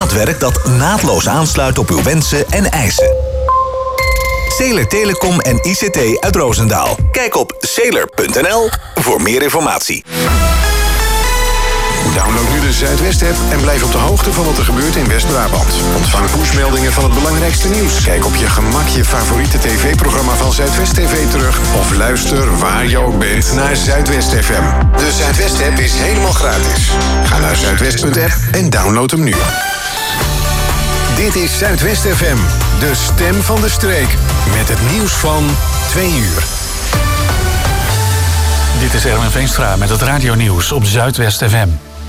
maatwerk dat naadloos aansluit op uw wensen en eisen. Sailor Telecom en ICT uit Roosendaal. Kijk op sailor.nl voor meer informatie. Download nu de Zuidwest-app en blijf op de hoogte van wat er gebeurt in West-Brabant. Ontvang pushmeldingen van het belangrijkste nieuws. Kijk op je gemak je favoriete tv-programma van Zuidwest TV terug. Of luister waar je ook bent naar Zuidwest FM. De Zuidwest-app is helemaal gratis. Ga naar zuidwest.app en download hem nu. Dit is Zuidwest FM, de stem van de streek. Met het nieuws van 2 uur. Dit is Erwin Veenstra met het radionieuws op Zuidwest FM.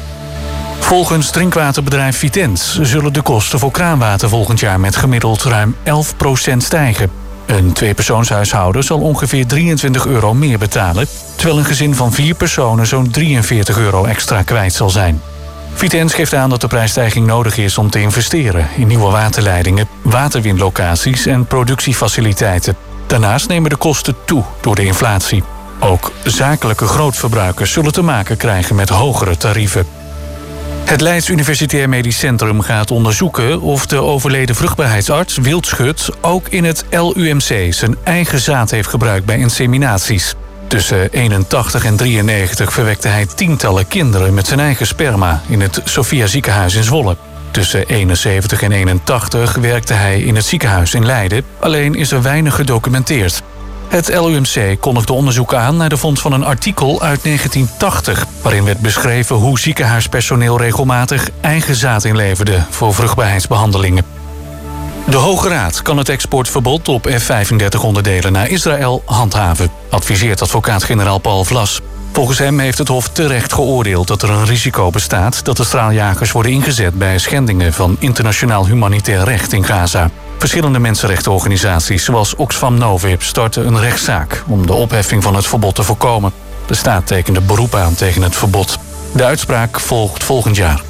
Volgens drinkwaterbedrijf Vitens zullen de kosten voor kraanwater volgend jaar met gemiddeld ruim 11% stijgen. Een tweepersoonshuishouden zal ongeveer €23 meer betalen, terwijl een gezin van 4 personen zo'n €43 extra kwijt zal zijn. Vitens geeft aan dat de prijsstijging nodig is om te investeren in nieuwe waterleidingen, waterwinlocaties en productiefaciliteiten. Daarnaast nemen de kosten toe door de inflatie. Ook zakelijke grootverbruikers zullen te maken krijgen met hogere tarieven. Het Leids Universitair Medisch Centrum gaat onderzoeken of de overleden vruchtbaarheidsarts Wildschut ook in het LUMC zijn eigen zaad heeft gebruikt bij inseminaties. Tussen 81 en 93 verwekte hij tientallen kinderen met zijn eigen sperma in het Sophia ziekenhuis in Zwolle. Tussen 71 en 81 werkte hij in het ziekenhuis in Leiden, alleen is er weinig gedocumenteerd. Het LUMC kondigde onderzoek aan naar de vondst van een artikel uit 1980... waarin werd beschreven hoe ziekenhuispersoneel regelmatig eigen zaad inleverde voor vruchtbaarheidsbehandelingen. De Hoge Raad kan het exportverbod op F-35-onderdelen naar Israël handhaven, adviseert advocaat-generaal Paul Vlas. Volgens hem heeft het Hof terecht geoordeeld dat er een risico bestaat dat de straaljagers worden ingezet bij schendingen van internationaal humanitair recht in Gaza. Verschillende mensenrechtenorganisaties zoals Oxfam Novib starten een rechtszaak om de opheffing van het verbod te voorkomen. De staat tekende beroep aan tegen het verbod. De uitspraak volgt volgend jaar.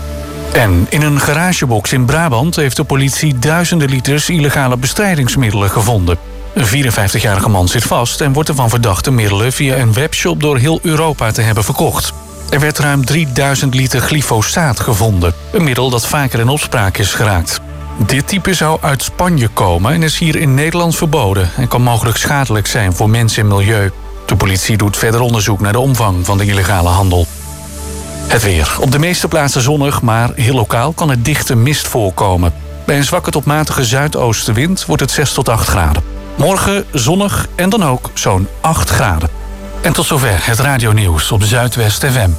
En in een garagebox in Brabant heeft de politie duizenden liters illegale bestrijdingsmiddelen gevonden. Een 54-jarige man zit vast en wordt ervan verdacht de middelen via een webshop door heel Europa te hebben verkocht. Er werd ruim 3000 liter glyfosaat gevonden, een middel dat vaker in opspraak is geraakt. Dit type zou uit Spanje komen en is hier in Nederland verboden en kan mogelijk schadelijk zijn voor mensen en milieu. De politie doet verder onderzoek naar de omvang van de illegale handel. Het weer. Op de meeste plaatsen zonnig, maar heel lokaal kan er dichte mist voorkomen. Bij een zwakke tot matige zuidoostenwind wordt het 6 tot 8 graden. Morgen zonnig en dan ook zo'n 8 graden. En tot zover het radionieuws op Zuidwest FM.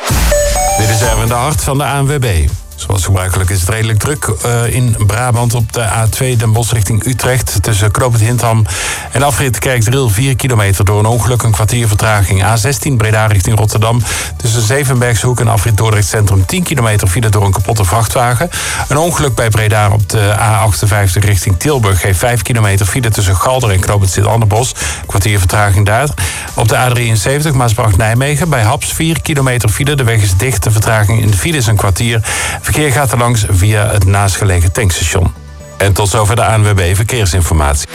Dit is Erwin de Hart van de ANWB. Zoals gebruikelijk is het redelijk druk in Brabant op de A2 Den Bosch richting Utrecht. Tussen Knoopend Hintham en afrit Kerkdriel 4 kilometer door een ongeluk, een kwartier vertraging. A16 Breda richting Rotterdam. Tussen Zevenbergshoek en afrit Dordrecht Centrum 10 kilometer file door een kapotte vrachtwagen. Een ongeluk bij Breda op de A58 richting Tilburg geeft 5 kilometer file tussen Galder en Knoopend Sint-Annebos. Kwartier vertraging daar. Op de A73 Maasbracht-Nijmegen bij Haps 4 kilometer file. De weg is dicht, de vertraging in de file is een kwartier. Verkeer gaat er langs via het naastgelegen tankstation. En tot zover de ANWB Verkeersinformatie.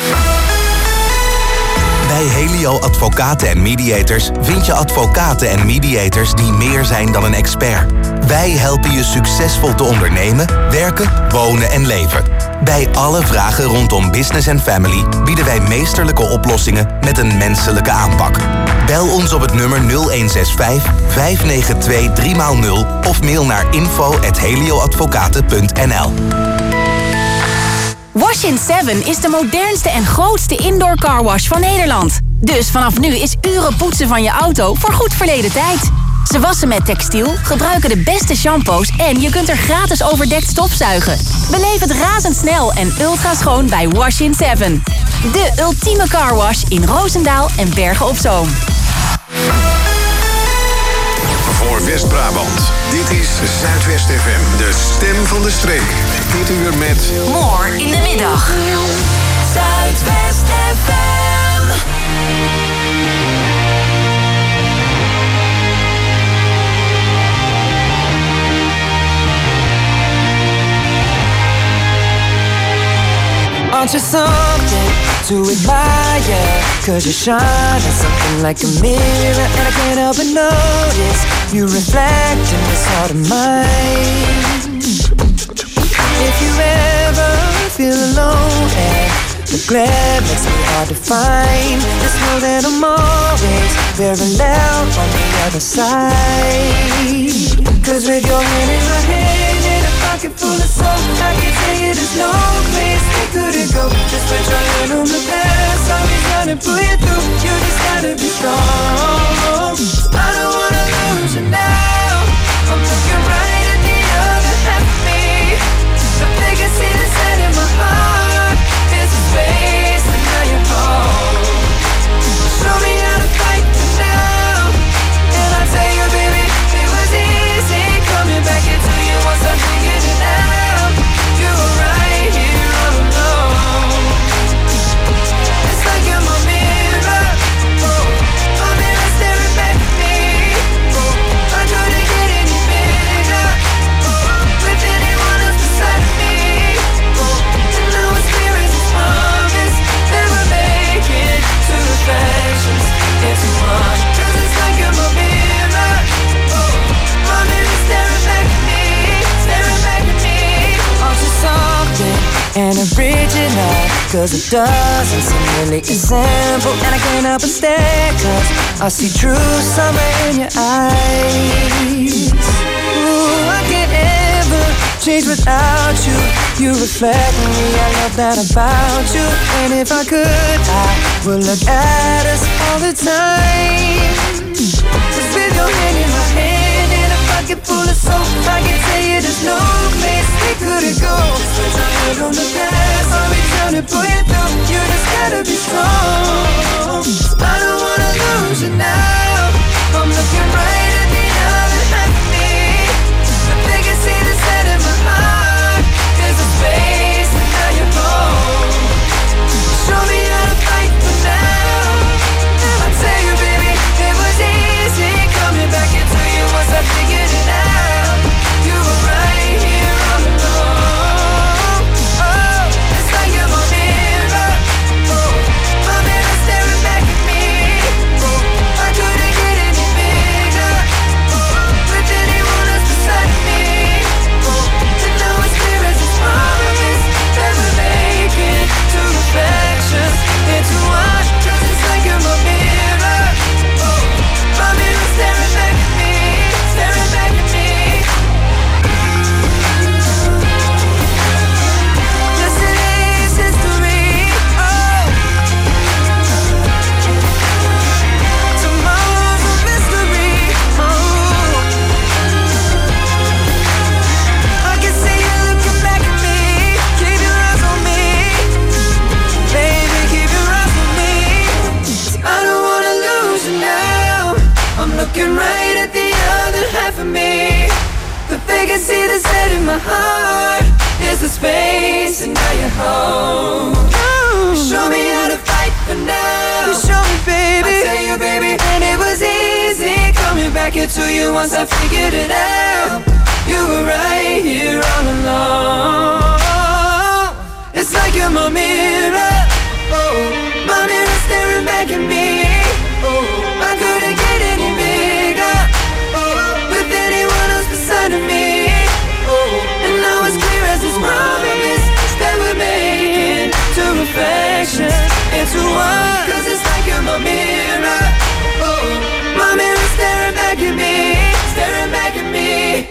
Bij Helio Advocaten en Mediators vind je advocaten en mediators die meer zijn dan een expert. Wij helpen je succesvol te ondernemen, werken, wonen en leven. Bij alle vragen rondom business en family bieden wij meesterlijke oplossingen met een menselijke aanpak. Bel ons op het nummer 0165 592 3x0 of mail naar info@helioadvocaten.nl. Wash in 7 is de modernste en grootste indoor carwash van Nederland. Dus vanaf nu is uren poetsen van je auto voorgoed verleden tijd. Ze wassen met textiel, gebruiken de beste shampoos en je kunt er gratis overdekt stofzuigen. Beleef het razendsnel en ultra schoon bij Wash in 7. De ultieme carwash in Roosendaal en Bergen op Zoom. Voor West-Brabant. Dit is Zuidwest FM, de stem van de streek. Dit uur met... More in de middag. Zuidwest FM. Aren't you something to admire? 'Cause you shine something like a mirror, and I can't help but notice you reflect in this heart of mine. glare makes me hard to find. Just know that I'm always very loud on the other side. Cause with your hand in my hand and a pocket full of soap, I can tell you there's no place we couldn't go. Just put your hand on the past, I'll be trying to pull you through. You just gotta be strong. I don't wanna lose you now. I'm looking right at the other half of me. But they can see the set in my heart. There's a space and now you're home. Show me how to fight for now. And I tell you, baby, it was easy coming back into you once I figured it out. You were right here all alone. It's like you're my mirror. My mirror staring back at me. I couldn't get any bigger with anyone else beside me. And now it's clear as a promise that we're making two reflections into one. Cause it's like you're my mirror. My mirror staring back at me, staring back at me. All too something and original, cause it doesn't seem really simple. And I can't help but stare, cause I see true summer in your eyes. Ooh, I can't ever change without you. You reflect me, I love that about you. And if I could, I would look at us all the time. Just with your hand in my hand and a pocket full of soap, I can tell you there's no place we couldn't go. Just put your head on the past, I'll be trying to pull you through. You just gotta be strong. I don't wanna lose you now. I'm looking right at the other half of me. But they can see the set in my heart. There's a space and now you're home. Show me how to fight for now. I tell you, baby, it was easy coming back into you once I figured it out. You were right here all alone. Oh, it's like you're my mirror. My mirror staring back at me. I couldn't get any bigger with anyone else beside me. And now it's clear as a promise that we're making two reflections into one. Cause it's like you're my mirror. My mirror staring back at me, staring back at me. Yes, it is history. Oh, tomorrow's a mystery. Oh, I can see you looking back at me. Keep your eyes on me, baby, keep your eyes on me. I don't wanna lose you now. I'm looking right at the other half of me. But they can see the set in my heart. There's a space and now you're home. Show me how to fight for now. You show me, baby. I tell you, baby, and it was easy coming back into you once I figured it out. You were right here all along. It's like you're my mirror. My mirror staring back at me. I couldn't get any bigger with anyone else beside of me. And now it's clear as this promise that we're making two reflections into one. Cause it's like you're my mirror. My mirror staring back at me, staring back at me.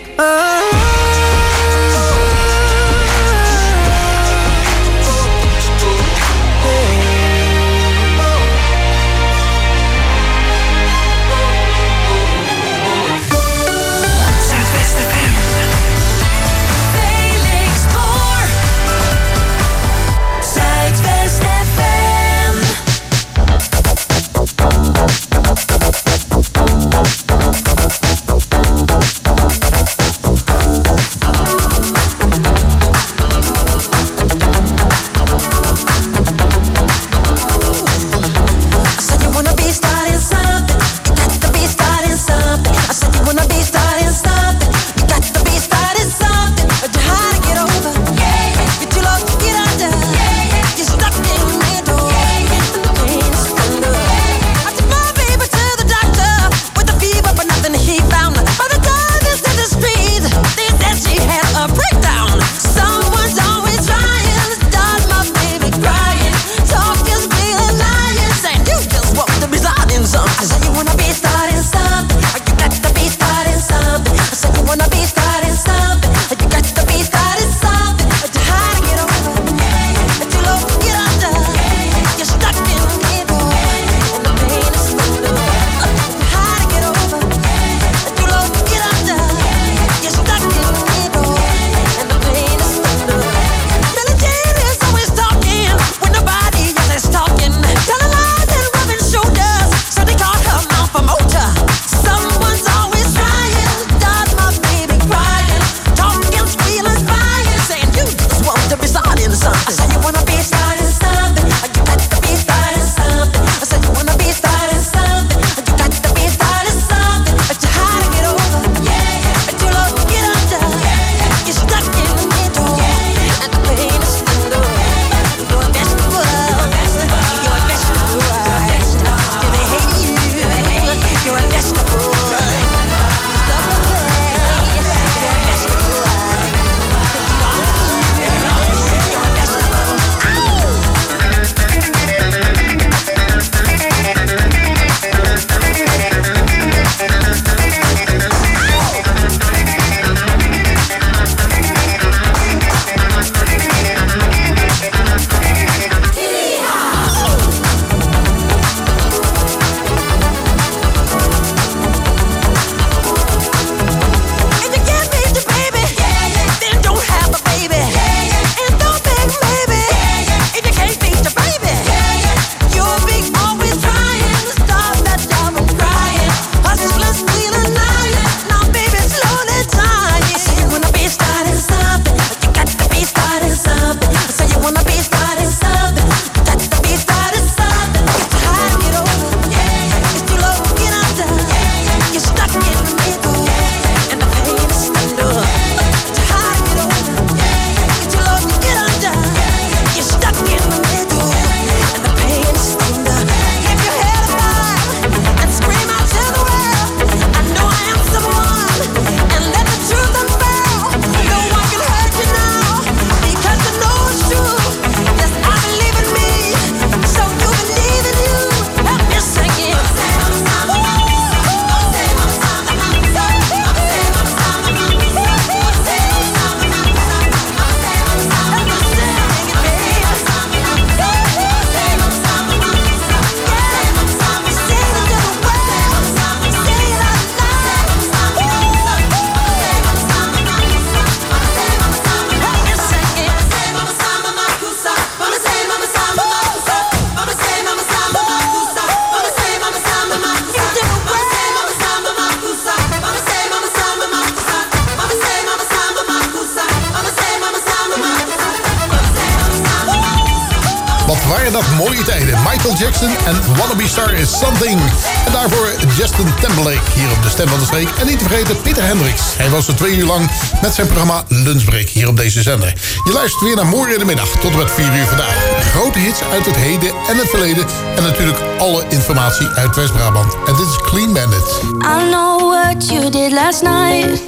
waren dat mooie tijden. Michael Jackson en Wannabe Star is Something. En daarvoor Justin Timberlake hier op de Stem van de Streek. En niet te vergeten Pieter Hendricks. Hij was er 2 uur lang met zijn programma Lunchbreak hier op deze zender. Je luistert weer naar morgen in de middag tot en met 4 uur vandaag. Grote hits uit het heden en het verleden. En natuurlijk alle informatie uit West-Brabant. En dit is Clean Bandit. I know what you did last night.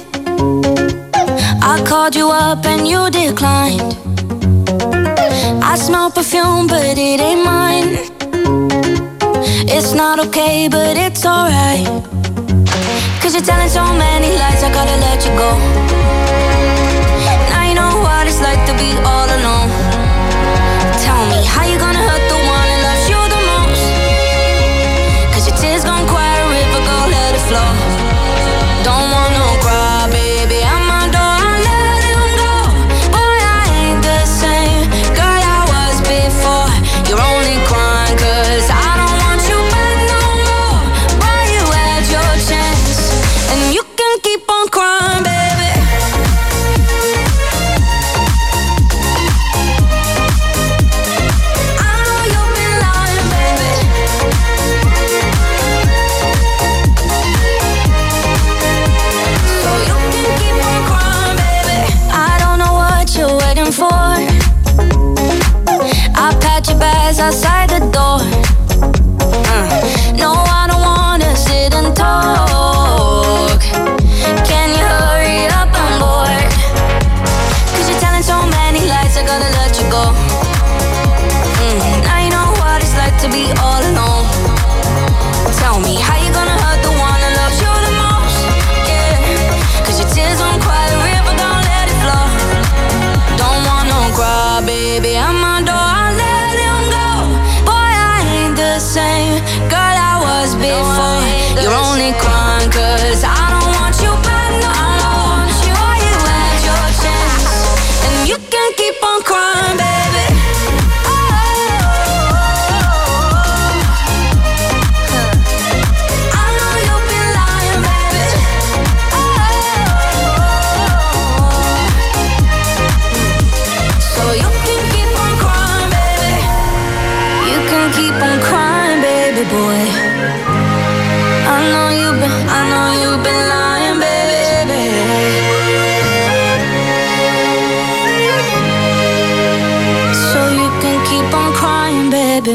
I called you up and you declined. I smell perfume but it ain't mine. It's not okay but it's alright. Cause you're telling so many lies, I gotta let you go. Now you know what it's like to be all alone. Tell me, how you gonna hurt the one that loves you the most? Cause your tears gon' quiet a river, go let it flow. Don't want no cry, baby, I'm my door, I let him go. Boy, I ain't the same girl I was before. You're only crying cause I don't want you back no more. Boy, you had your chance, and you can keep on crying, baby. I know you've been lying, baby. So you can keep on crying, baby. I don't know what you're waiting for. I pat your bags outside the door. No, I don't wanna sit and talk. Can you hurry up, I'm bored. Cause you're telling so many lies, I gotta let you go. Now you know what it's like to be all alone. Tell me, how you gonna hurt the one that loves you the most? Yeah, cause your tears won't quiet the river, don't let it flow. Don't want no cry, baby, I'm my door, I let him go. Boy, I ain't the same girl I was before. You're only crying cause I don't want you back no more. Boy, you had your chance, and you can keep on crying, baby. I know you've been lying, baby. So you can keep on crying, baby. You can keep on crying, baby boy. I know you've been lying, baby. So you can keep on crying, baby.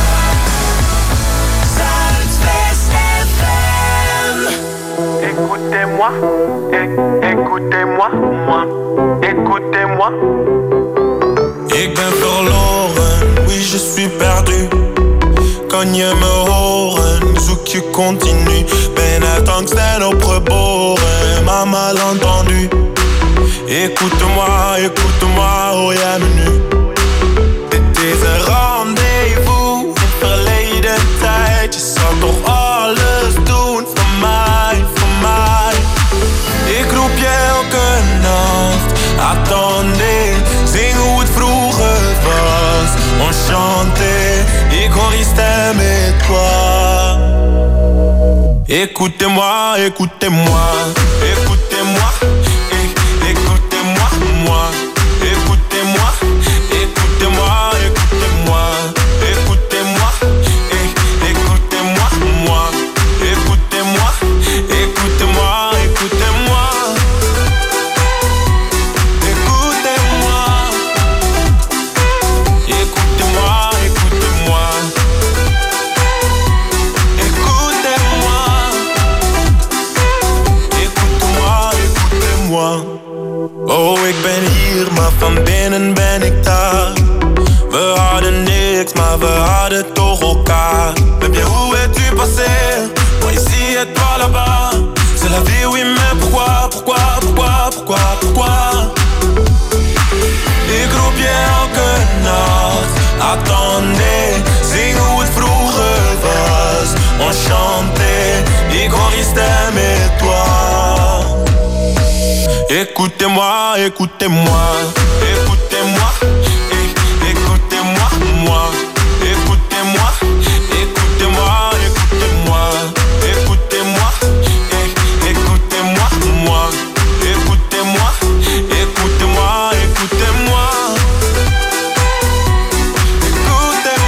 Écoutez-moi, écoutez-moi, moi, écoutez-moi. Ik ben verloren, oui je suis perdu. Kan je me horen, zoek je continu. Ben uit angst en opgeboren, maar mal entendu. Écoute-moi, écoute-moi, hoor jij me nu? Dit is een rendezvous in verleden tijd. Je zal toch alles doen voor mij, voor mij. Ik roep je elke nacht, attendez. Zing hoe het vroeger was, enchanté. Ik hoor je stem et toi. Écoutez-moi, écoutez-moi, écoutez-moi, écoutez-moi, moi. Écoutez-moi, écoutez-moi, écoutez-moi, écoutez-moi, écoutez-moi, moi. Écoutez-moi, écoutez-moi, écoutez-moi. Écoutez-moi, écoutez-moi, écoutez-moi. Écoutez-moi, écoutez-moi, écoutez-moi. Oh, ik ben hier, maar van binnen ben ik daar. We hadden niks, maar we hadden toch elkaar. Mais bien, où es-tu passé? Moi ici et toi là-bas. C'est la vie, oui, mais pourquoi, pourquoi, pourquoi, pourquoi, pourquoi? Ik roep je elke nacht, attendez. Zing hoe het vroeger was, enchanté. Ik hoor je stem et toi. Écoutez-moi, écoutez-moi, écoutez-moi, écoutez-moi, moi. Écoutez-moi, écoutez-moi, écoutez-moi, écoutez-moi, écoutez-moi, moi. Écoutez-moi, écoutez-moi, écoutez-moi. Écoutez-moi.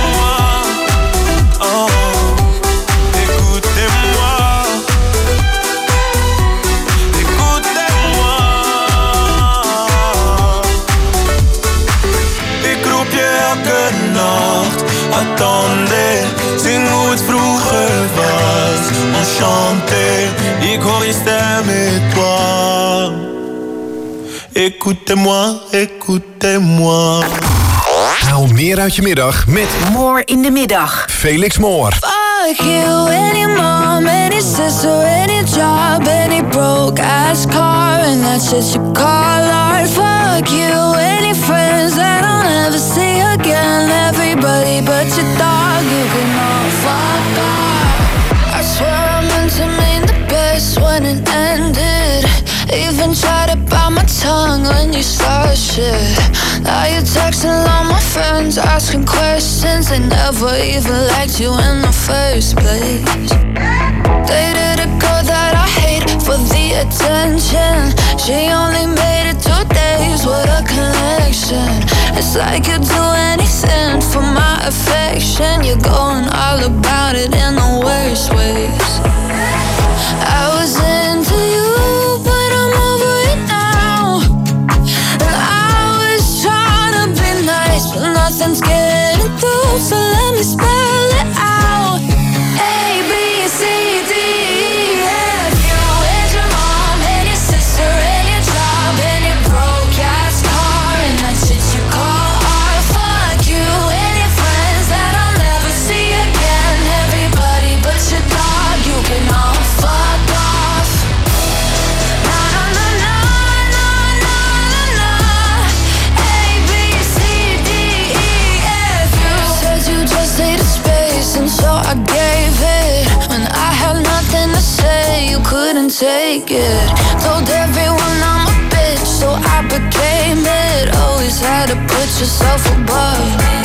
Attendez, zing hoe het vroeger was. Enchanté, ik hoor je stem et toi. Écoutez-moi, écoutez-moi. Haal meer uit je middag met Moore in de middag. Felix Moore. Fuck you, any mom, any sister, any job, any broke ass car, and that's shit you call art. Fuck you, any friends that I'll never see again. Everybody but your dog, you can all fuck off. I swear I meant to mean the best when it ended. Even tried to bite my tongue when you started shit. Now you're texting all my friends, asking questions. They never even liked you in the first place. Dated a girl that I hate for the attention. She only made it 2 days with a connection. It's like you'd do anything for my affection. You're going all about it in the worst ways. I was into you, but I'm over it now. And I was trying to be nice, but nothing's getting through. So let me spell it out. A, B, C, D, E, F. You and your mom and your sister and your job and your broke ass car, and that shit you call art. Fuck you and your friends that I'll never see again. Everybody but your dog, you can all fuck off. Na na na na na na na na. A, B, C, D, E, F. You said you just needed space, and so I gave it. When I had nothing to say, you couldn't take it. Told everyone I'm a bitch, so I became it. Always had to put yourself above me.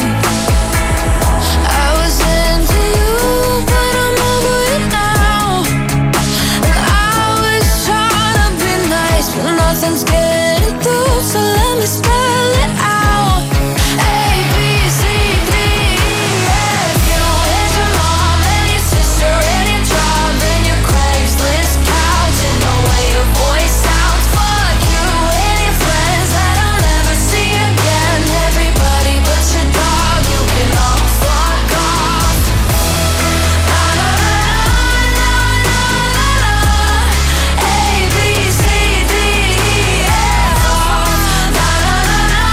I was into you, but I'm over it now. And I was trying to be nice, but nothing's getting through. So let me spell it out. A, B, C, D, E, F. You and your mom and your sister and your job and your Craigslist couch and the way your voice sounds. Fuck you and your friends that I'll never see again. Everybody but your dog, you can all fuck off. Na na na na na na na. A, B, C, D, E, F. Na na na na na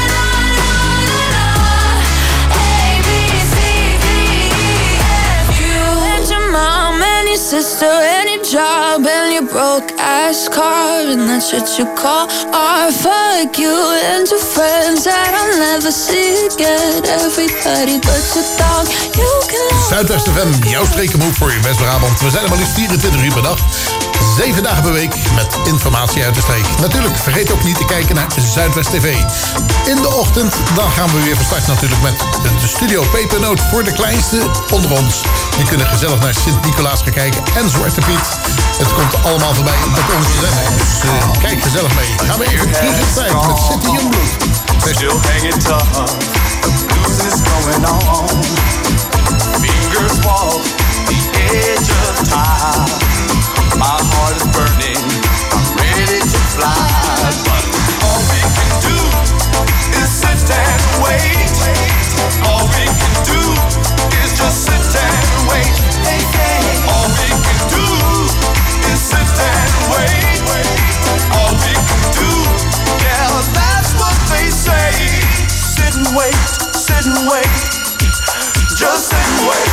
na na. A, B, C, D, E, F. You and your mom and your sister and your job and your broke ass car, and that's what you call art. Fuck you and your friends that I'll never see again. Everybody but your dog, you can all Zuidwest FM, jouw strekenmove voor je West-Brabant. We zijn er maar liefst 24 uur per dag. 7 dagen per week met informatie uit de streek. Natuurlijk, vergeet ook niet te kijken naar Zuidwest TV. In de ochtend, dan gaan we weer van start natuurlijk met de studio Pepernoot voor de kleinste onder ons. Die kunnen gezellig naar Sint-Nicolaas gaan kijken en Zwarte Piet. Het komt allemaal voorbij op onze zender. Dus kijk gezellig mee. Gaan we even terug in tijd met City Youngblood. Still hanging tough, news is going on. Fingers walk the edge of time. My heart is burning, I'm ready to fly. But all we can do is sit and wait. All we can do is just sit and wait. All we can do is sit and wait. All we can do, yeah, that's what they say. Sit and wait, sit and wait. Just sit and wait.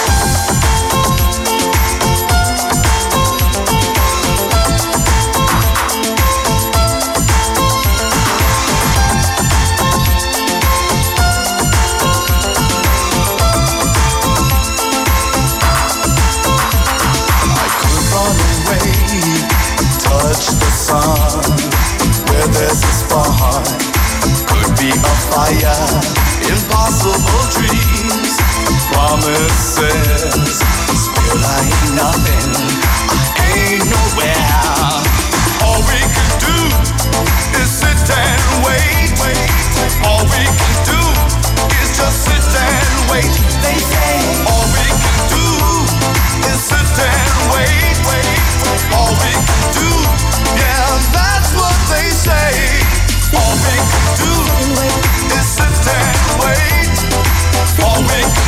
Touch the sun, where there's a spark, could be a fire, impossible dreams, promises, still I ain't nothing, I ain't nowhere. All we can do is sit and wait. All we can do is just sit and wait. They say all we can do is sit and wait. All we can do, yeah, that's what they say. All we can do is sit and wait. All we can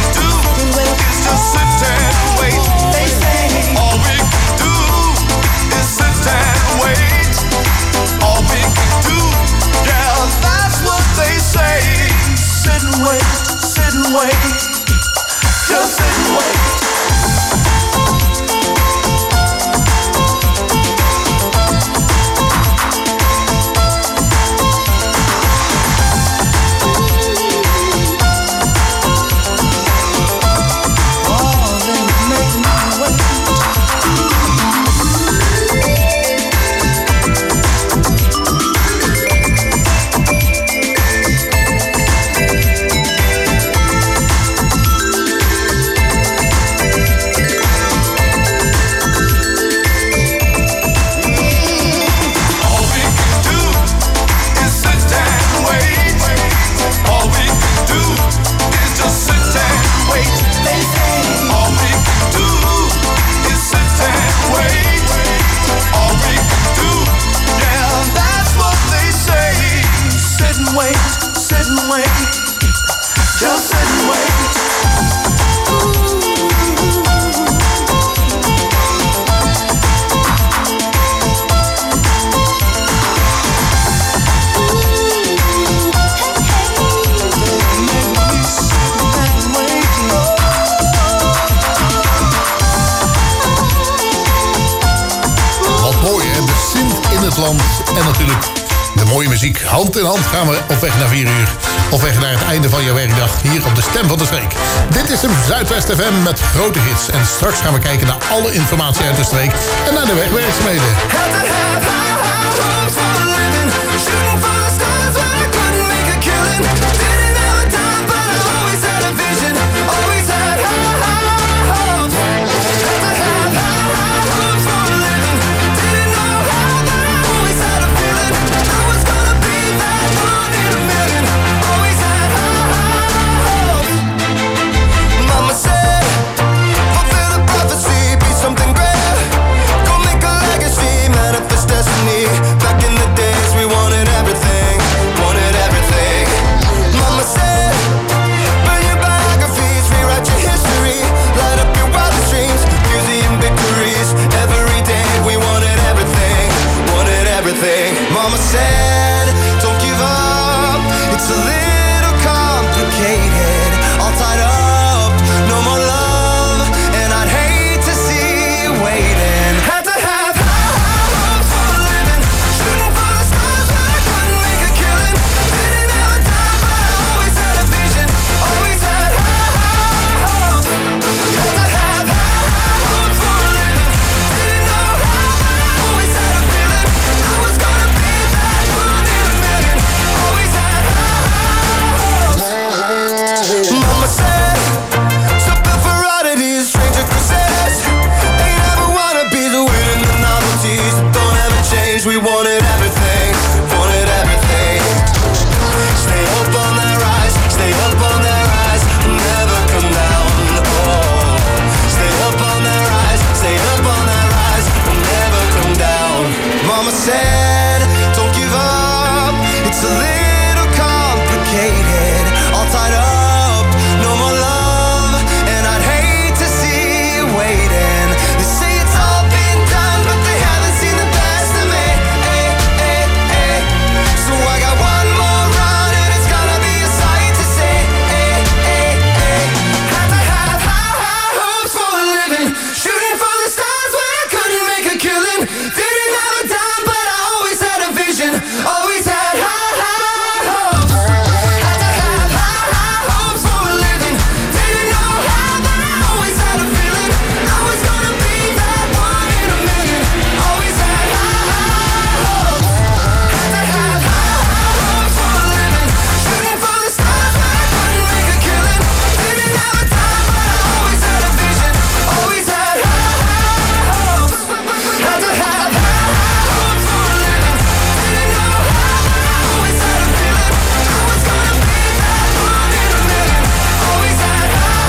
and wait, sit and wait. Just sit and wait. En natuurlijk de mooie muziek. Hand in hand gaan we op weg naar 4 uur. Op weg naar het einde van jouw werkdag. Hier op de Stem van de Streek. Dit is hem Zuidwest FM met grote hits. En straks gaan we kijken naar alle informatie uit de streek. En naar de wegwerkzaamheden. Mama said, don't give up. It's a little complicated. All tied up, no more love. And I'd hate to see you waiting. Had to have high hopes for a living. Shooting for the stars, but I couldn't make a killing. Didn't have a time, but I always had a vision. Always had high hopes. Had to have high hopes for a living. Didn't know how, but I always had a feeling. I was gonna be that one in a million. Always had high hopes. Mama said, something for oddities, stranger crusades. Ain't ever wanna be the winner in the novelties. Don't ever change, we wanted everything. Wanted everything. Stay up on that rise, stay up on that rise. Never come down, oh. Stay up on that rise, stay up on that rise. Never come down. Mama said, don't give up. It's a little complicated. All tied up, no more love. And I'd hate to see you waiting. They say it's all been done, but they haven't seen the best of me. So I got one more run, and it's gonna be a sight to see. Had to have high hopes for a living. Shooting for the stars when I couldn't make a killing. Didn't have a dime, but I always had a vision. Always had high hopes. Had to have high hopes for a living. Didn't know how, but I always had a feeling. I was gonna be that one in a million. Always had high hopes. Had to have high hopes for a living. Shooting for the stars when I couldn't make a killing. Didn't have a time, but I always had a vision. Always had high hopes. Had to have high hopes for a living. Didn't know how, but I always had a feeling. I was gonna be that one in a million. Always had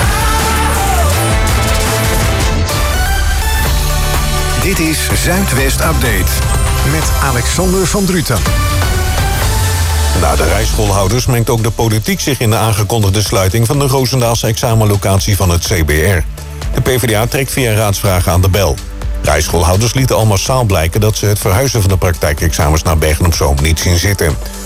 Dit is Zuidwest Update met Alexander van Druten. Na de rijschoolhouders mengt ook de politiek zich in de aangekondigde sluiting van de Roosendaalse examenlocatie van het CBR. De PvdA trekt via raadsvragen aan de bel. Rijschoolhouders lieten al massaal blijken dat ze het verhuizen van de praktijkexamens naar Bergen op Zoom niet zien zitten.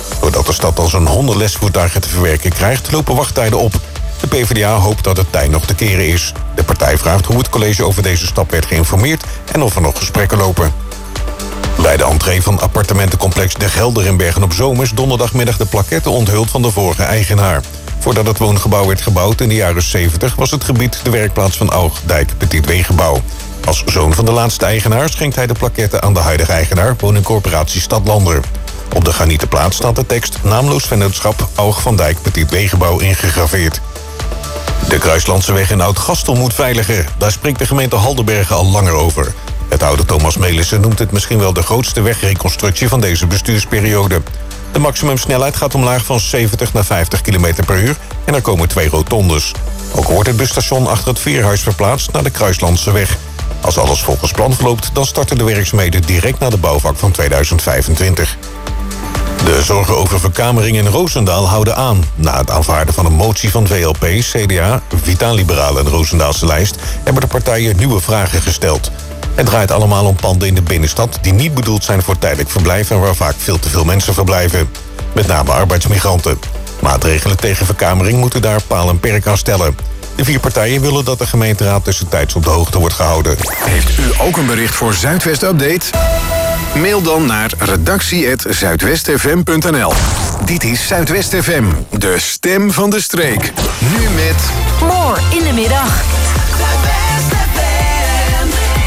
Doordat de stad al zo'n 100 lesvoertuigen te verwerken krijgt, lopen wachttijden op. De PvdA hoopt dat het tij nog te keren is. De partij vraagt hoe het college over deze stap werd geïnformeerd en of er nog gesprekken lopen. Bij de entree van appartementencomplex De Gelder in Bergen-op-Zoom is donderdagmiddag de plaquette onthuld van de vorige eigenaar. Voordat het woongebouw werd gebouwd in de jaren 70 was het gebied de werkplaats van Oudijk Petit Wegenbouw. Als zoon van de laatste eigenaar schenkt hij de plaquette aan de huidige eigenaar, woningcorporatie Stadlander. Op de Ganietenplaat staat de tekst naamloos vennootschap Aug van Dijk Petit Wegenbouw ingegraveerd. De Kruislandseweg in Oud-Gastel moet veiliger. Daar spreekt de gemeente Haldenbergen al langer over. Het oude Thomas Melissen noemt het misschien wel de grootste wegreconstructie van deze bestuursperiode. De maximumsnelheid gaat omlaag van 70 naar 50 km per uur en er komen 2 rotondes. Ook wordt het busstation achter het Veerhuis verplaatst naar de Kruislandseweg. Als alles volgens plan verloopt, dan starten de werkzaamheden direct na de bouwvak van 2025. De zorgen over verkamering in Roosendaal houden aan. Na het aanvaarden van een motie van VLP, CDA, Vitaal-Liberalen en Roosendaalse lijst hebben de partijen nieuwe vragen gesteld. Het draait allemaal om panden in de binnenstad die niet bedoeld zijn voor tijdelijk verblijf en waar vaak veel te veel mensen verblijven. Met name arbeidsmigranten. Maatregelen tegen verkamering moeten daar paal en perk aan stellen. De 4 partijen willen dat de gemeenteraad tussentijds op de hoogte wordt gehouden. Heeft u ook een bericht voor Zuidwest Update? Mail dan naar redactie@zuidwestfm.nl. Dit is Zuidwest FM, de stem van de streek. Nu met... More in de middag. Zuidwest FM.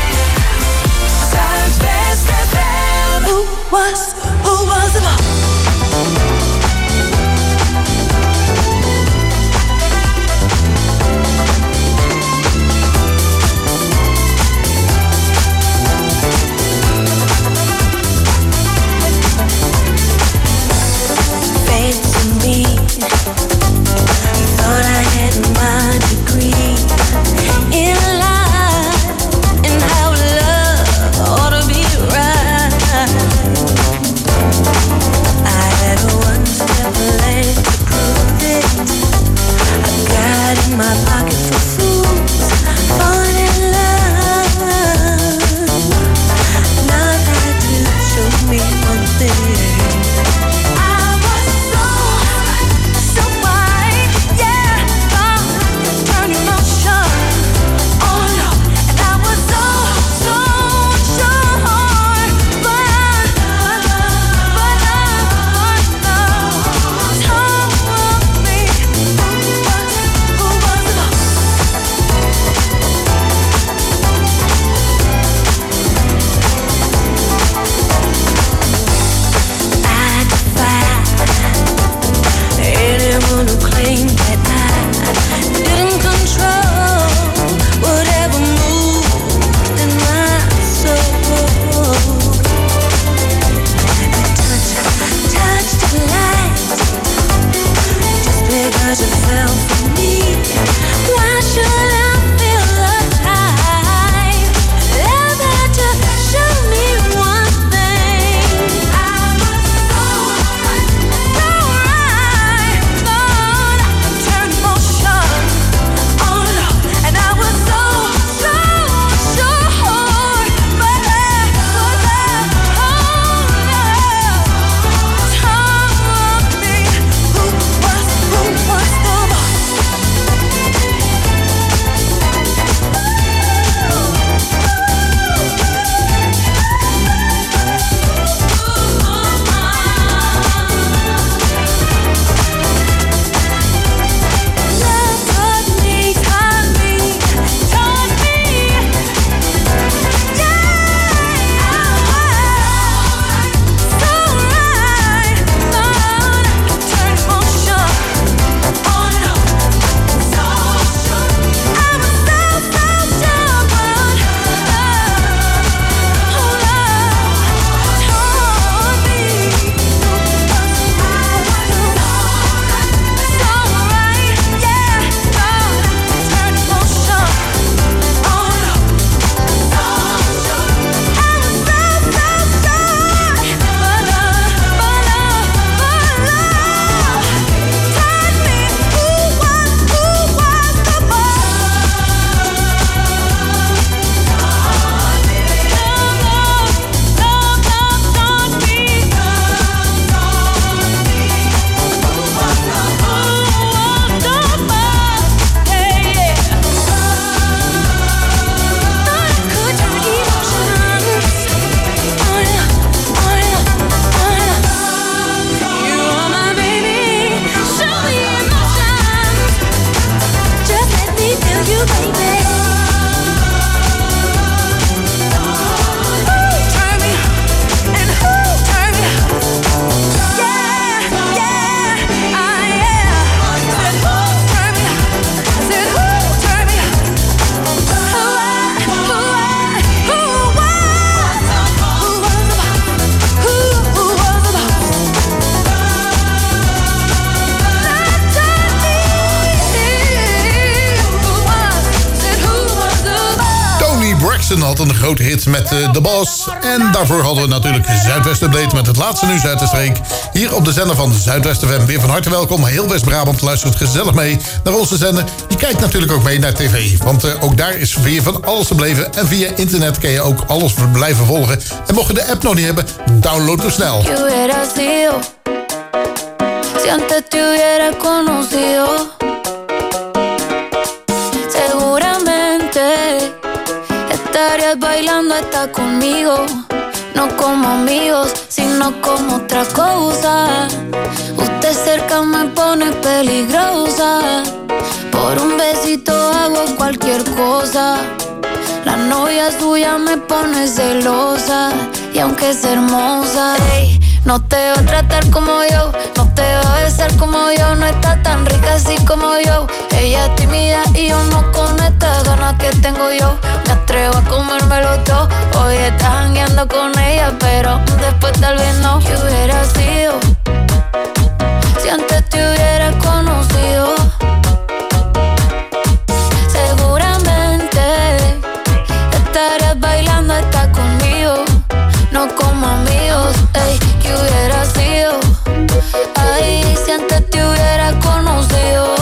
Zuidwest FM. Who was the boss? Thought I had my degree in life and how love ought to be right. I had one step left to prove it. I got in my pocket for fools, falling in love. Love had to show me one thing. Jackson had een grote hit met The Boss. En daarvoor hadden we natuurlijk Zuidwest Update met het laatste nieuws uit de streek. Hier op de zender van Zuidwest FM. Weer van harte welkom. Heel West-Brabant luistert gezellig mee naar onze zender. Je kijkt natuurlijk ook mee naar tv. Want ook daar is weer van alles te beleven. En via internet kan je ook alles blijven volgen. En mocht je de app nog niet hebben, download hem snel. Si antes te hubiera conocido, seguramente estarías bailando hasta conmigo. No como amigos, sino como otra cosa. Usted cerca me pone peligrosa. Por un besito hago cualquier cosa. La novia suya me pone celosa. Y aunque es hermosa, ey, no te va a tratar como yo, no te va a besar como yo, no está tan rica así como yo. Ella es tímida y yo no con estas ganas que tengo yo. Me atrevo a comérmelo todo. Hoy estás jangueando con ella, pero después tal vez no. ¿Qué hubiera sido si antes te hubiera conocido? Seguramente estarías bailando hasta conmigo. No como amigos, ey, ¿qué hubiera sido? Ay, si antes te hubiera conocido.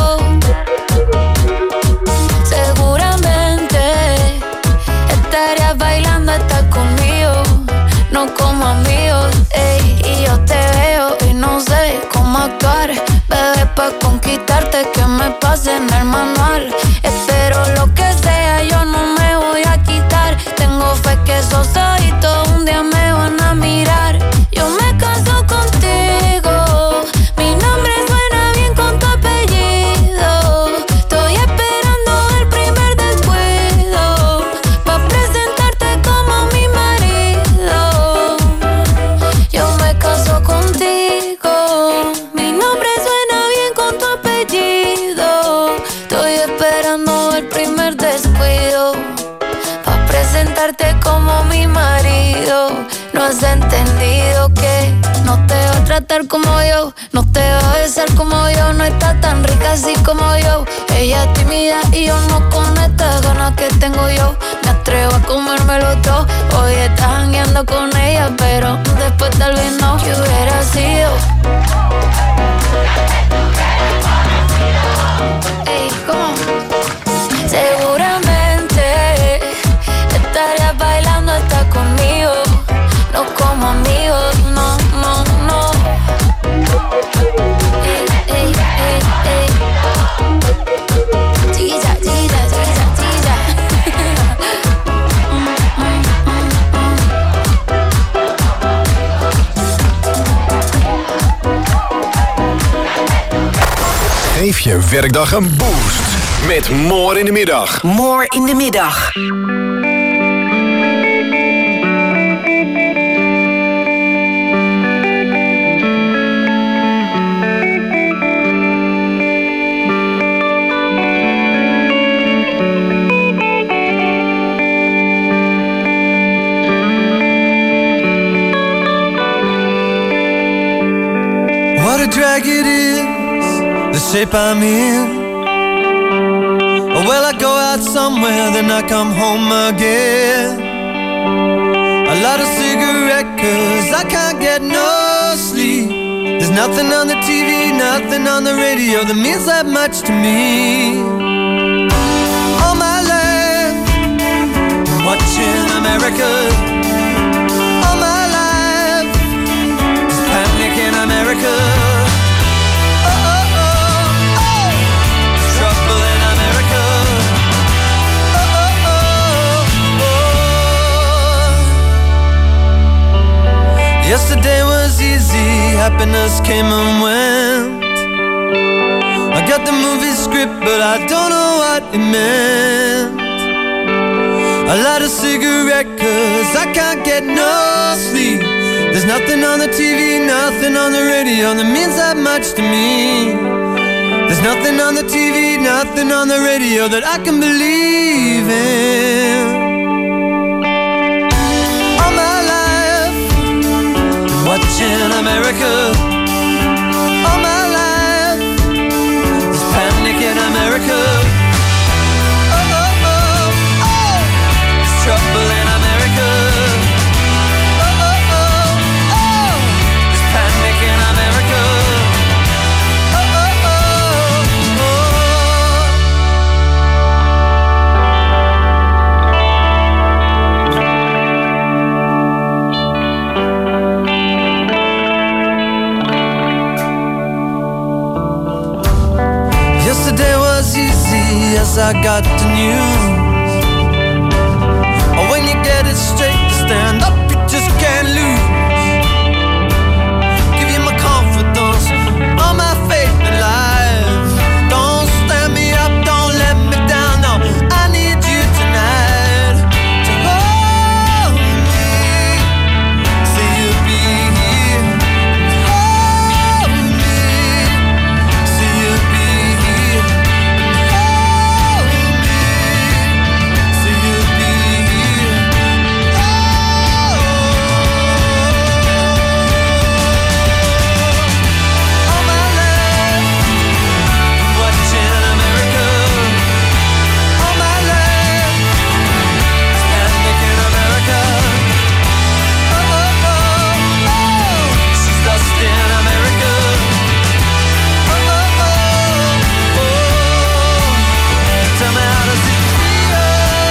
Seguramente estarías bailando hasta conmigo. No como amigos, ey, y yo te veo y no sé cómo actuar. Bebé, pa' conquistarte que me pase en el manual. Espero lo que sea, yo no me voy a quitar. Tengo fe que esos ojitos un día me van a mirar. Yo me caso contigo, mi nombre suena bien con tu apellido. Estoy esperando el primer descuido pa' presentarte como mi marido. Yo me caso contigo, mi nombre suena bien con tu apellido. Estoy esperando el primer descuido pa' presentarte como mi marido. No has entendido que no te va a tratar como yo, no te va a besar como yo, no está tan rica así como yo. Ella es tímida y yo no con estas ganas que tengo yo. Me atrevo a comérmelo todo. Hoy estás jangueando con ella, pero después tal vez no. ¿Qué hubiera sido? Ey, ¿cómo? Seguramente estarías bailando hasta conmigo. No como amigos, no, no, no. Ey, ey, ey, ey. Chiquilla, chiquilla, chiquilla, chiquilla. Geef je werkdag een boost met More in de Middag. More in de Middag. What a drag it is, the shape I'm in. Oh, well, I go out somewhere, then I come home again. A lot of cigarette, 'cause I can't get no sleep. There's nothing on the TV, nothing on the radio that means that much to me. All my life, watching America. All my life, there's panic in America. Yesterday was easy, happiness came and went. I got the movie script, but I don't know what it meant. I light a cigarette, 'cause I can't get no sleep. There's nothing on the TV, nothing on the radio that means that much to me. There's nothing on the TV, nothing on the radio that I can believe in. Watching America all my life. There's panic in America. Oh, oh, oh, oh. There's trouble easy as I got the news. When you get it straight to stand up, you just can't lose. Give you my confidence, all my faith in life. Don't stand me up, don't let me down, no. I need you tonight to hold me. Say you'll be here. Hold me. Say you'll be here. Hold me. Say you'll be here. All my life, watching America. All my life, standing in America. Oh, oh, oh, oh, she's lost in America. Oh, oh, oh, oh, tell me how does it feel?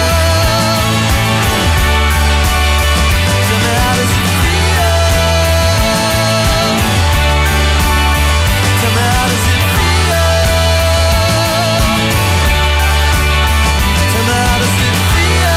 Tell me how does it feel? Tell me how does it feel? Tell me how does it feel?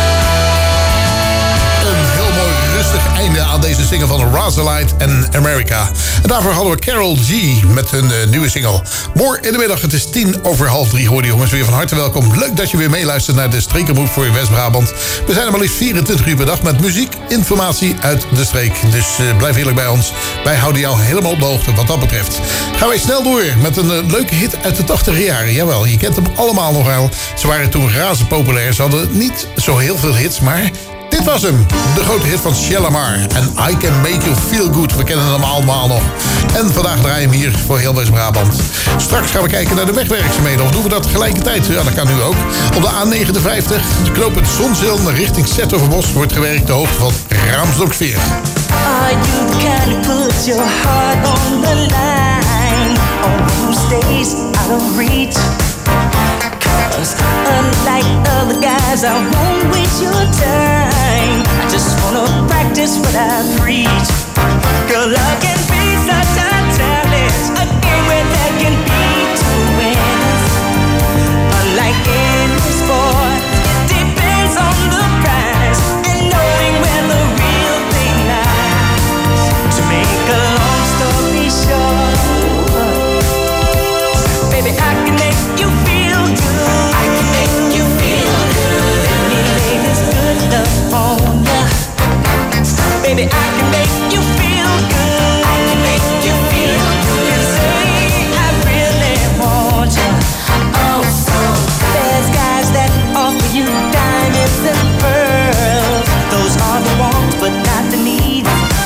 Een heel mooi rustig einde aan deze single van Razorlight en America. En daarvoor hadden we Carol G met hun nieuwe single. Morgen in de middag, het is 2:10 geworden, jongens. Weer van harte welkom. Leuk dat je weer meeluistert naar de Streekermove voor West-Brabant. We zijn er maar liefst 24 uur per dag met muziek, informatie uit de streek. Dus blijf heerlijk bij ons. Wij houden jou helemaal op de hoogte wat dat betreft. Gaan wij snel door met een leuke hit uit de 80 jaren. Jawel, je kent hem allemaal nog wel. Ze waren toen razend populair. Ze hadden niet zo heel veel hits, maar dit was hem. De grote hit van Shalamar. En I Can Make You Feel Good. We kennen hem allemaal nog. En vandaag draaien we hier voor heel West-Brabant. Straks gaan we kijken naar de wegwerkzaamheden. Of doen we dat tegelijkertijd? Ja, dat kan nu ook. Op de A59, de knooppunt Zonzeel richting Zethovenbos wordt gewerkt de hoogte van Raamsdonksveer. Are you the kind who puts your heart on the line, or who stays out of reach? 'Cause unlike other guys, I won't waste your time. I just wanna practice what I preach. Girl, love can be such a challenge, a game where there can be two winners. Unlike any sport, it depends on the prize and knowing where the real thing lies. To make a long story short, baby, I can make you feel good. I can make you feel good. Let me lay this good love on ya. Baby, I can make you feel good. I can make you feel good. You say I really want ya. Oh, so there's guys that offer you diamonds and pearls. Those are the wants, but not the needs.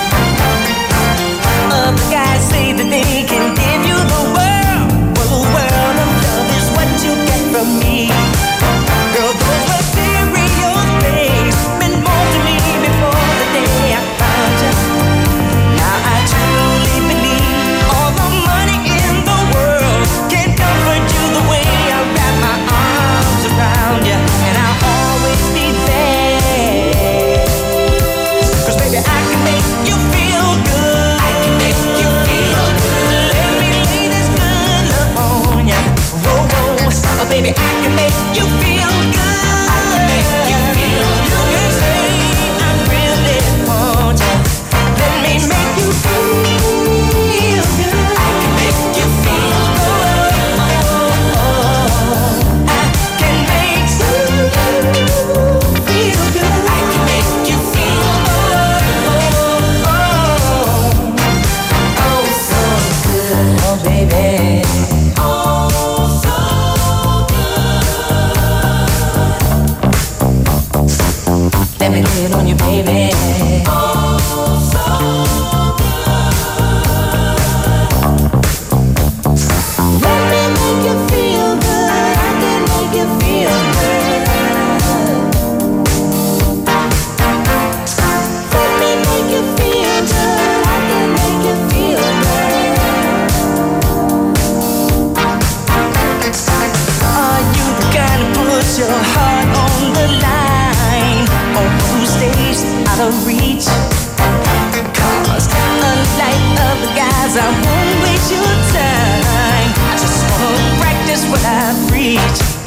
Other guys say that they can give you the world. Well, the world of love is what you get from me. Girl, those material things meant more to me before the day I found you. Now I truly believe all the money in the world can't comfort you the way I wrap my arms around you. And I'll always be there. 'Cause baby, I can make you feel good. I can make you feel good. Let me lay this good love on ya. Whoa, whoa. Oh, baby, I can make you feel good. I can make you feel good. You say I really want ya. Let me make you feel good. I can make you feel good. I can make you feel good. I can make you feel good. Oh, so good. Oh, baby. Oh, so good. Let me lay it on you, baby. Oh, so good. Let me make you feel good. I can make you feel good. Let me make you feel good. I can make you feel good. Are you the kind who puts your heart on the line, or who stays out of reach? 'Cause unlike other guys, I won't waste your time. I just wanna practice what I preach.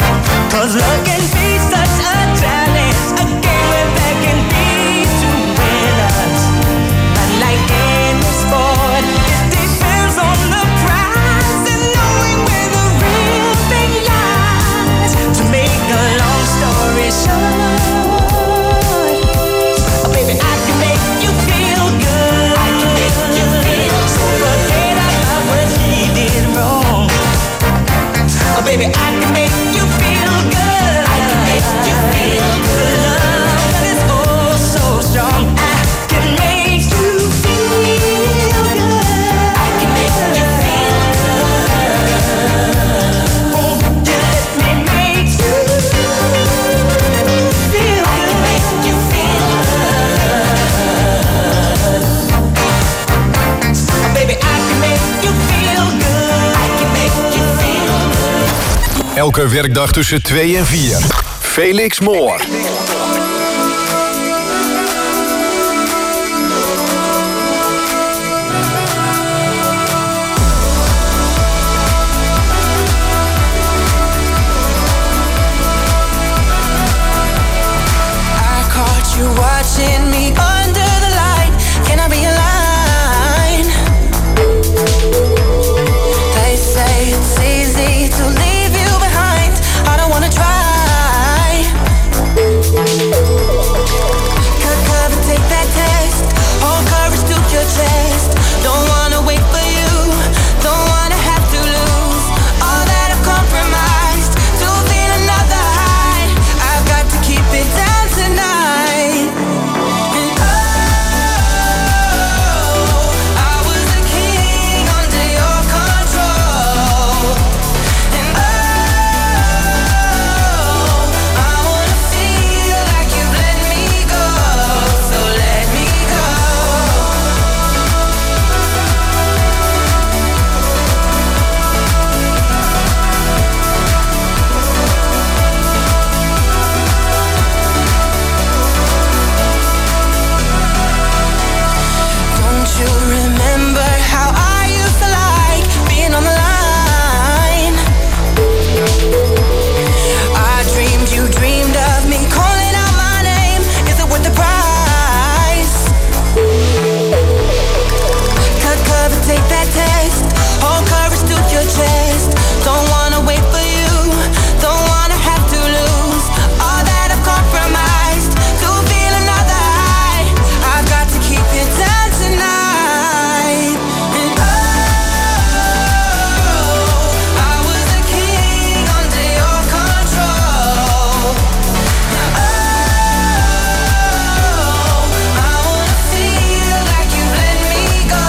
'cause love can be such a challenge, a game where there can be two winners. But like any sport, it depends on the prize and knowing where the real thing lies. To make a long story short, oh baby, I can make you feel good. I can make you feel so forget about what he did wrong. Oh baby, I can make you feel good. I can make you feel good. Love that is oh so strong. I can make you feel good. I can make you feel good. Oh, you let me make you feel good. I can make you feel good. Oh baby, I can make you feel good. I can make you feel good. Elke werkdag tussen 2 en 4. Felix Moor. I caught you watching me under the light. Can I be a line? They say it's easy to leave you behind. I don't wanna try. Cut cover, take that test. Hold courage to your chest. Don't wanna wait for you. Don't wanna have to lose all that I've compromised to feel another high. I've got to keep it down tonight. And oh, I was a king under your control. And oh, I wanna feel like you've let me go. So let me go. Don't you remember how I used to like being on the line? I dreamed you dreamed of me calling out my name. Is it worth the price? Cut cover, take that test. Hold courage to your chest. Don't wanna wait for you. Don't wanna have to lose all that I've compromised to feel another high. I've got to keep it down tonight. And oh, I was a king under your control. Oh, I wanna feel like you let me go.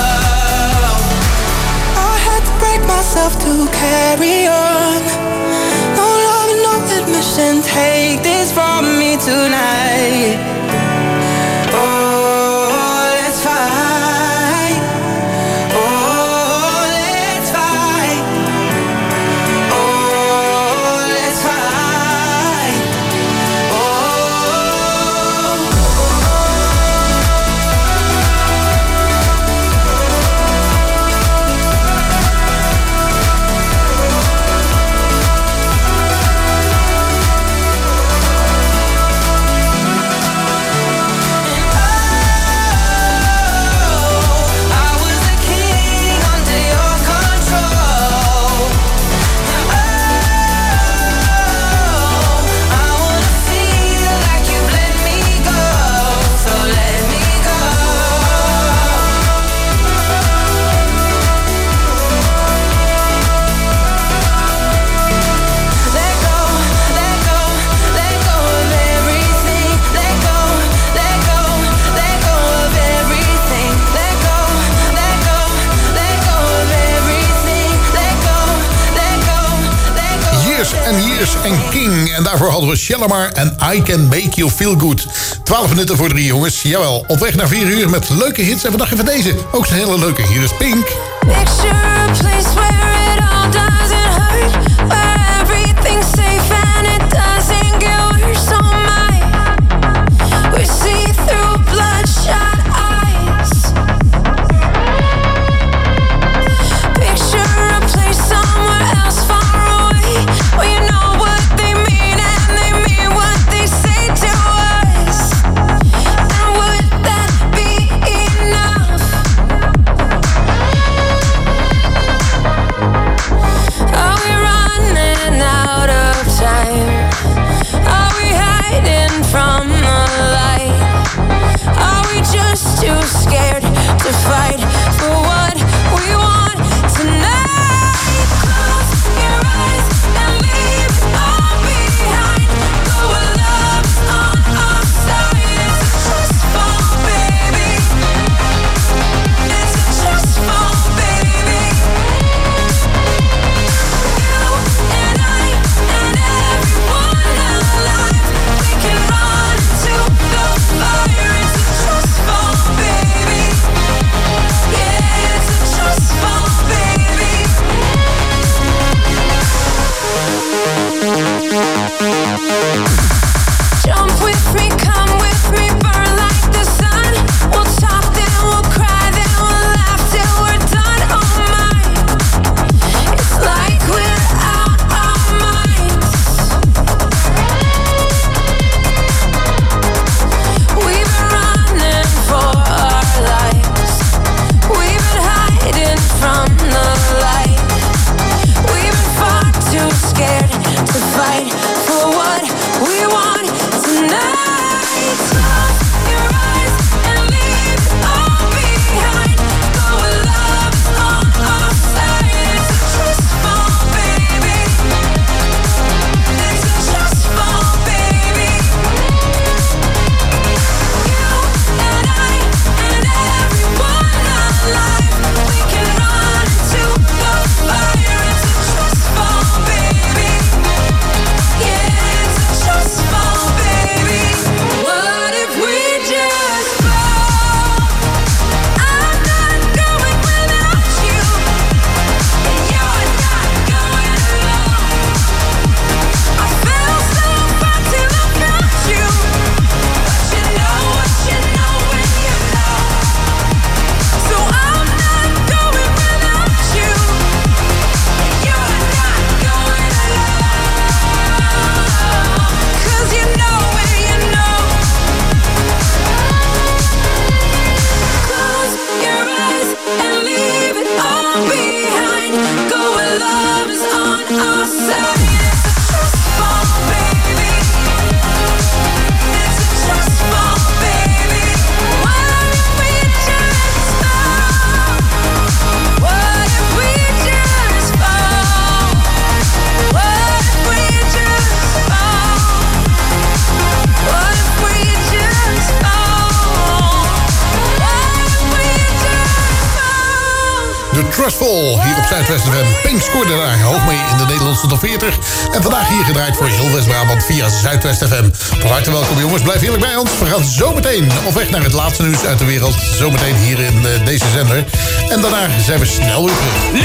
I had to break myself to carry on. No love and no admission. Take this from me tonight. Oh, let's fight. Oh, let's fight. Oh, let's fight. Oh. en King. En daarvoor hadden we Shalimar en I Can Make You Feel Good. 12 minuten voor 3, jongens. Jawel, op weg naar 4 uur met leuke hits. En wat dacht je van deze? Ook zo'n hele leuke. Hier is Pink. Picture a place where it all doesn't hurt, where everything's safe and it doesn't get worse. Oh my, we see through bloodshot eyes. Picture a place somewhere else far away, where you know what they mean. Trustful hier op Zuidwest FM. Pink scoorde daar hoog mee in de Nederlandse top 40. En vandaag hier gedraaid voor heel West-Brabant via Zuidwest FM. Van harte welkom jongens, blijf heerlijk bij ons. We gaan zo meteen op weg naar het laatste nieuws uit de wereld. Zometeen hier in deze zender. En daarna zijn we snel weer terug.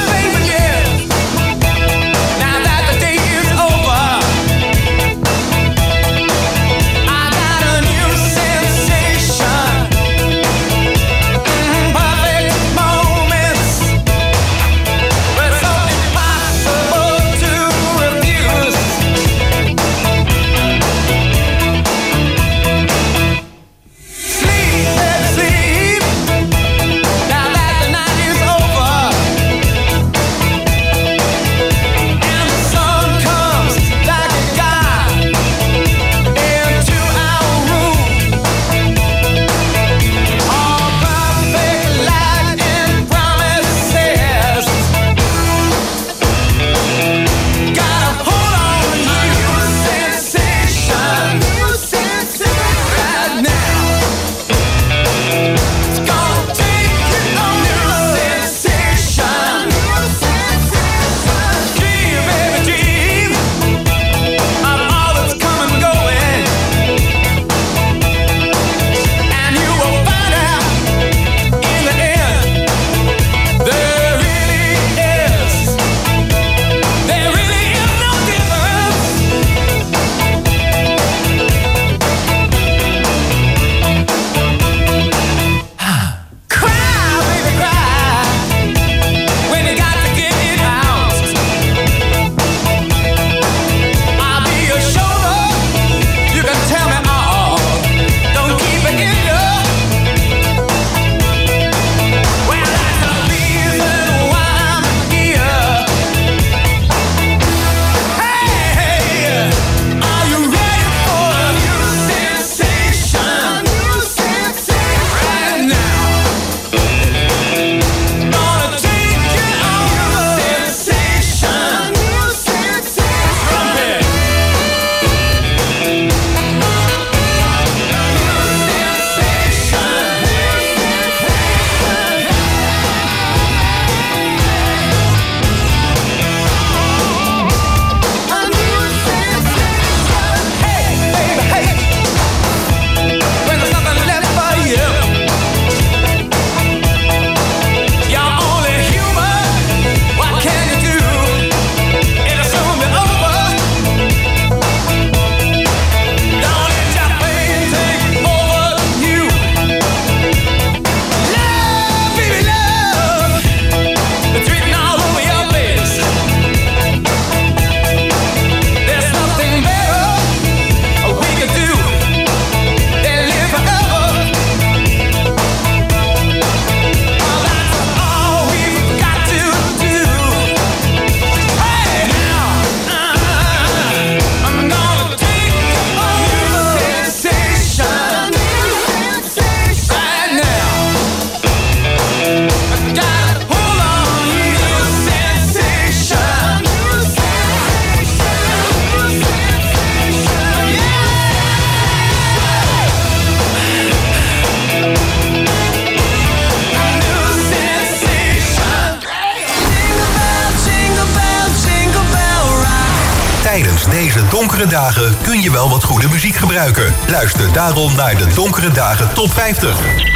Deze donkere dagen kun je wel wat goede muziek gebruiken. Luister daarom naar de Donkere Dagen Top 50.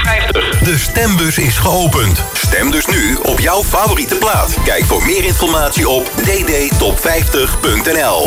De stembus is geopend. Stem dus nu op jouw favoriete plaat. Kijk voor meer informatie op ddtop50.nl.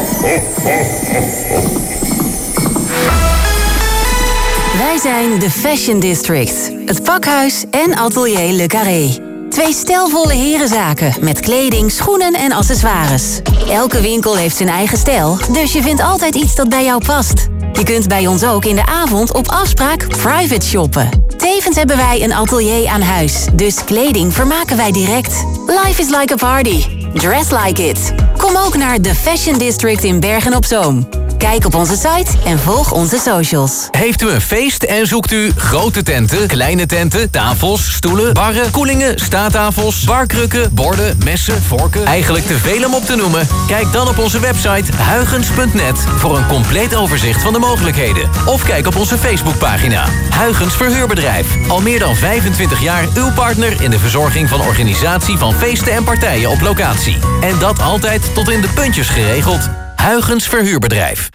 Wij zijn de Fashion District. Het pakhuis en atelier Le Carré. 2 stijlvolle herenzaken met kleding, schoenen en accessoires. Elke winkel heeft zijn eigen stijl, dus je vindt altijd iets dat bij jou past. Je kunt bij ons ook in de avond op afspraak private shoppen. Tevens hebben wij een atelier aan huis, dus kleding vermaken wij direct. Life is like a party. Dress like it. Kom ook naar de Fashion District in Bergen op Zoom. Kijk op onze site en volg onze socials. Heeft u een feest en zoekt u grote tenten, kleine tenten, tafels, stoelen, barren, koelingen, staattafels, barkrukken, borden, messen, vorken? Eigenlijk te veel om op te noemen? Kijk dan op onze website huygens.net voor een compleet overzicht van de mogelijkheden. Of kijk op onze Facebookpagina. Huygens Verhuurbedrijf. Al meer dan 25 jaar uw partner in de verzorging van organisatie van feesten en partijen op locatie. En dat altijd tot in de puntjes geregeld. Huygens Verhuurbedrijf.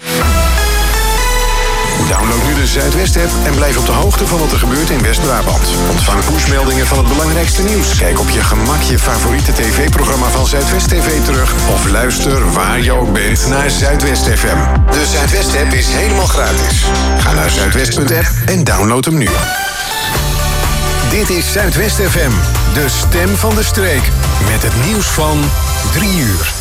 Download nu de Zuidwest-app en blijf op de hoogte van wat er gebeurt in West-Brabant. Ontvang pushmeldingen van het belangrijkste nieuws. Kijk op je gemak je favoriete tv-programma van Zuidwest TV terug. Of luister waar je ook bent naar Zuidwest FM. De Zuidwest-app is helemaal gratis. Ga naar zuidwest.app en download hem nu. Dit is Zuidwest FM, de stem van de streek. Met het nieuws van 3 uur.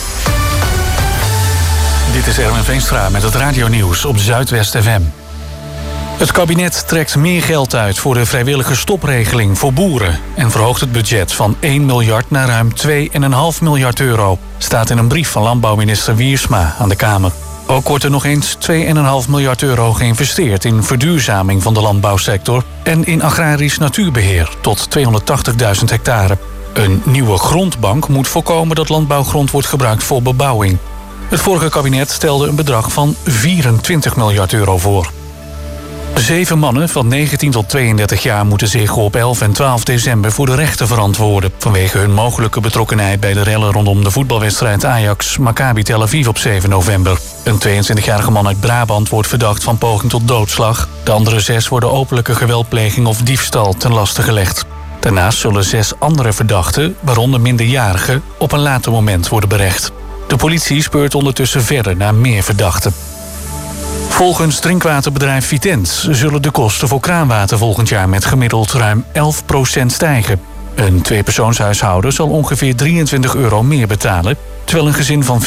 Dit is Erwin Veenstra met het radionieuws op Zuidwest FM. Het kabinet trekt meer geld uit voor de vrijwillige stopregeling voor boeren en verhoogt het budget van 1 miljard naar ruim 2,5 miljard euro. Staat in een brief van landbouwminister Wiersma aan de Kamer. Ook wordt er nog eens 2,5 miljard euro geïnvesteerd in verduurzaming van de landbouwsector en in agrarisch natuurbeheer tot 280.000 hectare. Een nieuwe grondbank moet voorkomen dat landbouwgrond wordt gebruikt voor bebouwing. Het vorige kabinet stelde een bedrag van 24 miljard euro voor. 7 mannen van 19 tot 32 jaar moeten zich op 11 en 12 december voor de rechter verantwoorden vanwege hun mogelijke betrokkenheid bij de rellen rondom de voetbalwedstrijd Ajax-Maccabi Tel Aviv op 7 november. Een 22-jarige man uit Brabant wordt verdacht van poging tot doodslag. De andere 6 worden openlijke geweldpleging of diefstal ten laste gelegd. Daarnaast zullen 6 andere verdachten, waaronder minderjarigen, op een later moment worden berecht. De politie speurt ondertussen verder naar meer verdachten. Volgens drinkwaterbedrijf Vitens zullen de kosten voor kraanwater volgend jaar met gemiddeld ruim 11% stijgen. Een tweepersoonshuishouden zal ongeveer €23 meer betalen, terwijl een gezin van